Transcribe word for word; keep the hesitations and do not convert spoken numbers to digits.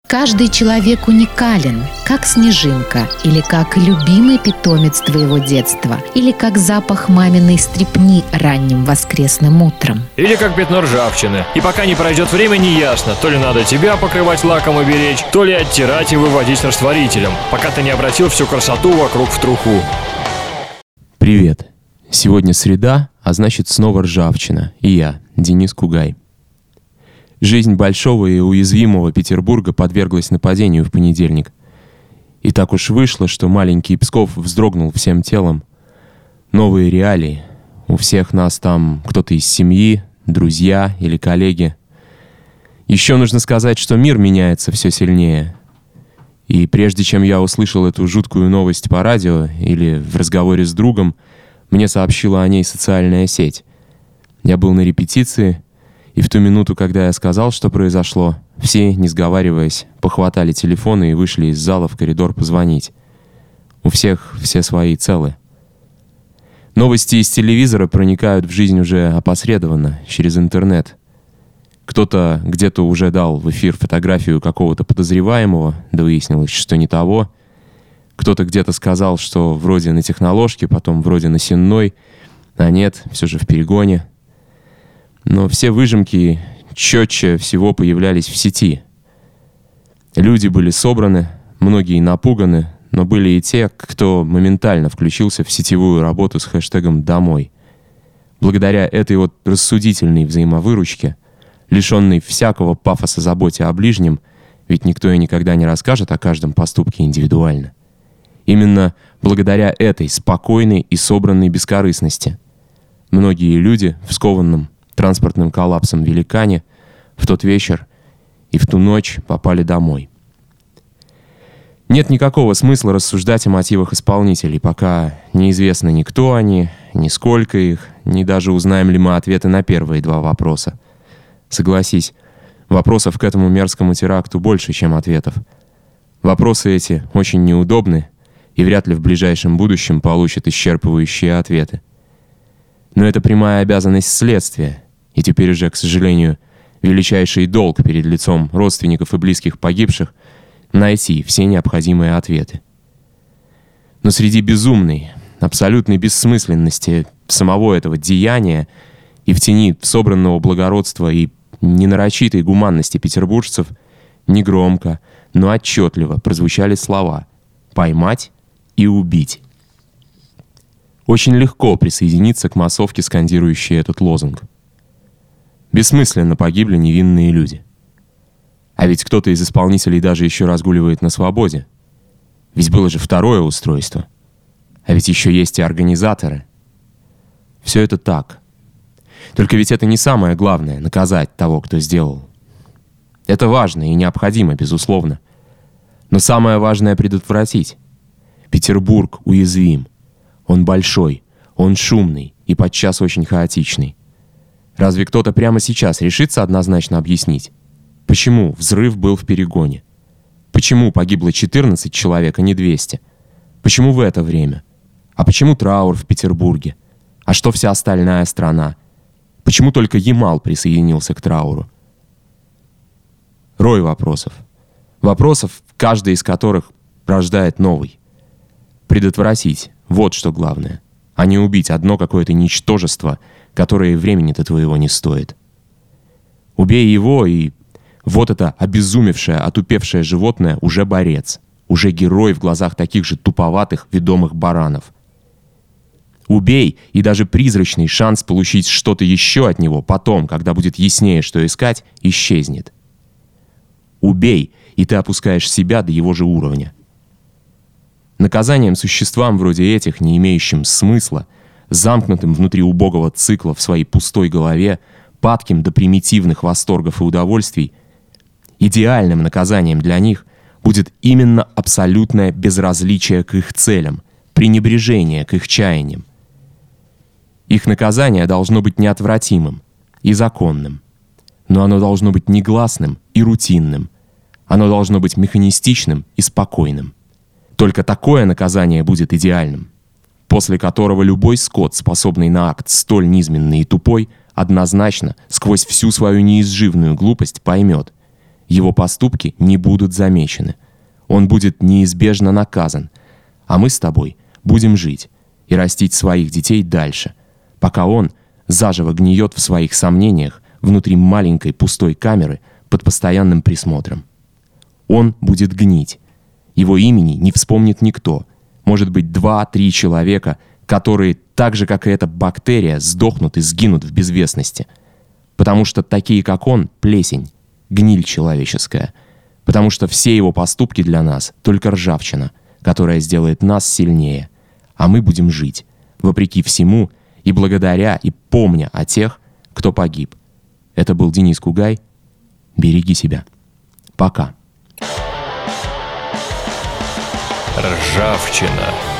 Каждый человек уникален, как снежинка, или как любимый питомец твоего детства, или как запах маминой стрипни ранним воскресным утром. Или как пятно ржавчины. И пока не пройдет время, не ясно, то ли надо тебя покрывать лаком и беречь, то ли оттирать и выводить растворителем, пока ты не обратил всю красоту вокруг в труху. Привет. Сегодня среда, а значит снова ржавчина. И я, Денис Кугай. Жизнь большого и уязвимого Петербурга подверглась нападению в понедельник. И так уж вышло, что маленький Псков вздрогнул всем телом. Новые реалии. У всех нас там кто-то из семьи, друзья или коллеги. Еще нужно сказать, что мир меняется все сильнее. И прежде чем я услышал эту жуткую новость по радио или в разговоре с другом, мне сообщила о ней социальная сеть. Я был на репетиции, и в ту минуту, когда я сказал, что произошло, все, не сговариваясь, похватали телефоны и вышли из зала в коридор позвонить. У всех все свои целы. Новости из телевизора проникают в жизнь уже опосредованно, через интернет. Кто-то где-то уже дал в эфир фотографию какого-то подозреваемого, да выяснилось, что не того. Кто-то где-то сказал, что вроде на техноложке, потом вроде на сенной, а нет, все же в перегоне. Но все выжимки четче всего появлялись в сети. Люди были собраны, многие напуганы, но были и те, кто моментально включился в сетевую работу с хэштегом «Домой». Благодаря этой вот рассудительной взаимовыручке, лишенной всякого пафоса заботе о ближнем, ведь никто и никогда не расскажет о каждом поступке индивидуально. Именно благодаря этой спокойной и собранной бескорыстности многие люди в скованном транспортным коллапсом Великане в тот вечер и в ту ночь попали домой. Нет никакого смысла рассуждать о мотивах исполнителей, пока неизвестно ни кто они, ни сколько их, ни даже узнаем ли мы ответы на первые два вопроса. Согласись, вопросов к этому мерзкому теракту больше, чем ответов. Вопросы эти очень неудобны и вряд ли в ближайшем будущем получат исчерпывающие ответы. Но это прямая обязанность следствия, и теперь уже, к сожалению, величайший долг перед лицом родственников и близких погибших — найти все необходимые ответы. Но среди безумной, абсолютной бессмысленности самого этого деяния и в тени собранного благородства и ненарочитой гуманности петербуржцев негромко, но отчетливо прозвучали слова «поймать» и «убить». Очень легко присоединиться к массовке, скандирующей этот лозунг. Бессмысленно погибли невинные люди. А ведь кто-то из исполнителей даже еще разгуливает на свободе. Ведь было же второе устройство. А ведь еще есть и организаторы. Все это так. Только ведь это не самое главное — наказать того, кто сделал. Это важно и необходимо, безусловно. Но самое важное — предотвратить. Петербург уязвим. Он большой, он шумный и подчас очень хаотичный. Разве кто-то прямо сейчас решится однозначно объяснить, почему взрыв был в перегоне? Почему погибло четырнадцать человек, а не двести? Почему в это время? А почему траур в Петербурге? А что вся остальная страна? Почему только Ямал присоединился к трауру? Рой вопросов. Вопросов, каждый из которых рождает новый. Предотвратить — вот что главное, а не убить одно какое-то ничтожество, которое времени-то твоего не стоит. Убей его, и вот это обезумевшее, отупевшее животное уже борец, уже герой в глазах таких же туповатых, ведомых баранов. Убей, и даже призрачный шанс получить что-то еще от него потом, когда будет яснее, что искать, исчезнет. Убей, и ты опускаешь себя до его же уровня. Наказанием существам вроде этих, не имеющим смысла, замкнутым внутри убогого цикла в своей пустой голове, падким до примитивных восторгов и удовольствий, идеальным наказанием для них будет именно абсолютное безразличие к их целям, пренебрежение к их чаяниям. Их наказание должно быть неотвратимым и законным, но оно должно быть негласным и рутинным, оно должно быть механистичным и спокойным. Только такое наказание будет идеальным, после которого любой скот, способный на акт столь низменный и тупой, однозначно, сквозь всю свою неизживную глупость, поймет: его поступки не будут замечены. Он будет неизбежно наказан, а мы с тобой будем жить и растить своих детей дальше, пока он заживо гниет в своих сомнениях внутри маленькой пустой камеры под постоянным присмотром. Он будет гнить. Его имени не вспомнит никто. Может быть, два-три человека, которые, так же, как и эта бактерия, сдохнут и сгинут в безвестности. Потому что такие, как он, плесень, гниль человеческая. Потому что все его поступки для нас — только ржавчина, которая сделает нас сильнее. А мы будем жить, вопреки всему, и благодаря, и помня о тех, кто погиб. Это был Денис Кугай. Береги себя. Пока. Ржавчина.